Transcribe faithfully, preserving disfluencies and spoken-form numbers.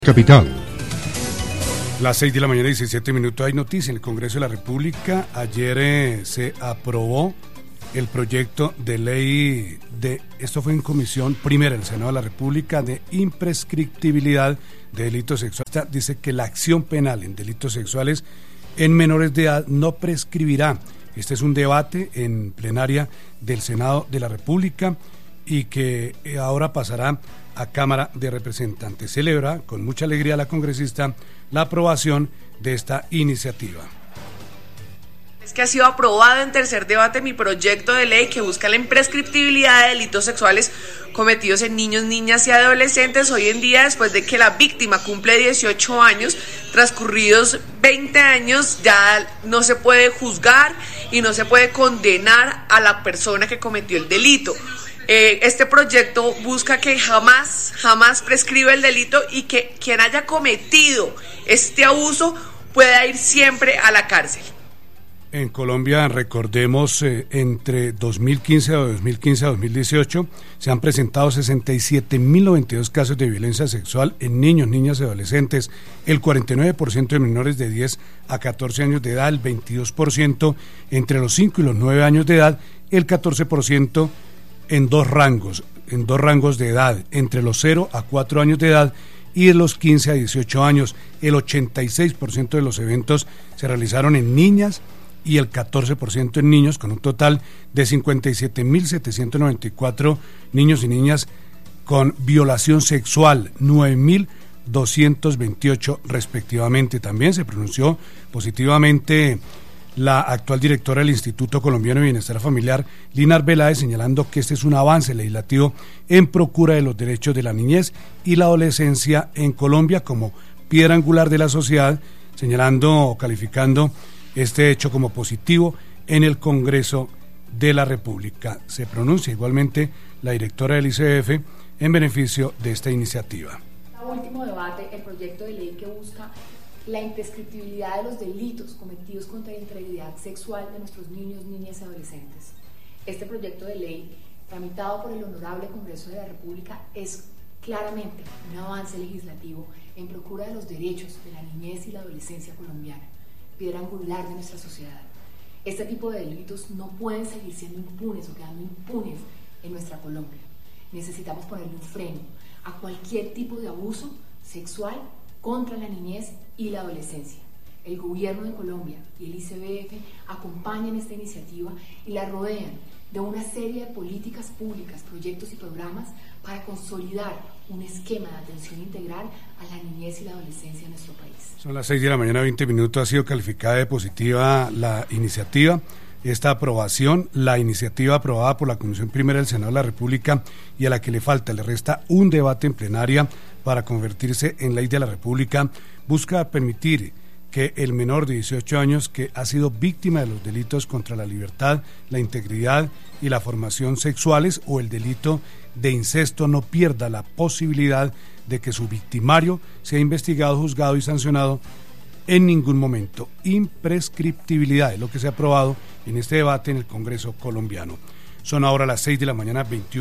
Capital. Las seis de la mañana, diecisiete minutos. Hay noticia en el Congreso de la República. Ayer eh, se aprobó el proyecto de ley de, esto fue en comisión primera del Senado de la República, de imprescriptibilidad de delitos sexuales. Dice que la acción penal en delitos sexuales en menores de edad no prescribirá. Este es un debate en plenaria del Senado de la República y que ahora pasará a Cámara de Representantes. Celebra con mucha alegría la congresista la aprobación de esta iniciativa. Es que ha sido aprobado en tercer debate mi proyecto de ley que busca la imprescriptibilidad de delitos sexuales cometidos en niños, niñas y adolescentes hoy en día, después de que la víctima cumple dieciocho años, transcurridos veinte años, ya no se puede juzgar y no se puede condenar a la persona que cometió el delito. Este proyecto busca que jamás, jamás prescriba el delito y que quien haya cometido este abuso pueda ir siempre a la cárcel. En Colombia, recordemos, eh, entre dos mil quince a dos mil quince a dos mil dieciocho se han presentado sesenta y siete mil noventa y dos casos de violencia sexual en niños, niñas y adolescentes, el cuarenta y nueve por ciento de menores de diez a catorce años de edad, el veintidós por ciento entre los cinco y los nueve años de edad, el catorce por ciento en dos rangos, en dos rangos de edad, entre los cero a cuatro años de edad y de los quince a dieciocho años. El ochenta y seis por ciento de los eventos se realizaron en niñas y el catorce por ciento en niños, con un total de cincuenta y siete mil setecientos noventa y cuatro niños y niñas con violación sexual, nueve mil doscientos veintiocho respectivamente. También se pronunció positivamente la actual directora del Instituto Colombiano de Bienestar Familiar, Lina Arbeláez, señalando que este es un avance legislativo en procura de los derechos de la niñez y la adolescencia en Colombia como piedra angular de la sociedad, señalando o calificando este hecho como positivo en el Congreso de la República. Se pronuncia igualmente la directora del I C B F en beneficio de esta iniciativa. El último debate, el proyecto de ley que busca la imprescriptibilidad de los delitos cometidos contra la integridad sexual de nuestros niños, niñas y adolescentes. Este proyecto de ley, tramitado por el Honorable Congreso de la República, es claramente un avance legislativo en procura de los derechos de la niñez y la adolescencia colombiana, piedra angular de nuestra sociedad. Este tipo de delitos no pueden seguir siendo impunes o quedando impunes en nuestra Colombia. Necesitamos ponerle un freno a cualquier tipo de abuso sexual contra la niñez y la adolescencia. El gobierno de Colombia y el I C B F acompañan esta iniciativa y la rodean de una serie de políticas públicas, proyectos y programas para consolidar un esquema de atención integral a la niñez y la adolescencia en nuestro país. Son las seis de la mañana, veinte minutos. Ha sido calificada de positiva la iniciativa. Esta aprobación, la iniciativa aprobada por la Comisión Primera del Senado de la República y a la que le falta, le resta un debate en plenaria para convertirse en ley de la República, busca permitir que el menor de dieciocho años que ha sido víctima de los delitos contra la libertad, la integridad y la formación sexuales o el delito de incesto no pierda la posibilidad de que su victimario sea investigado, juzgado y sancionado en ningún momento. Imprescriptibilidad es lo que se ha aprobado en este debate en el Congreso colombiano. Son ahora las seis de la mañana, veintiuno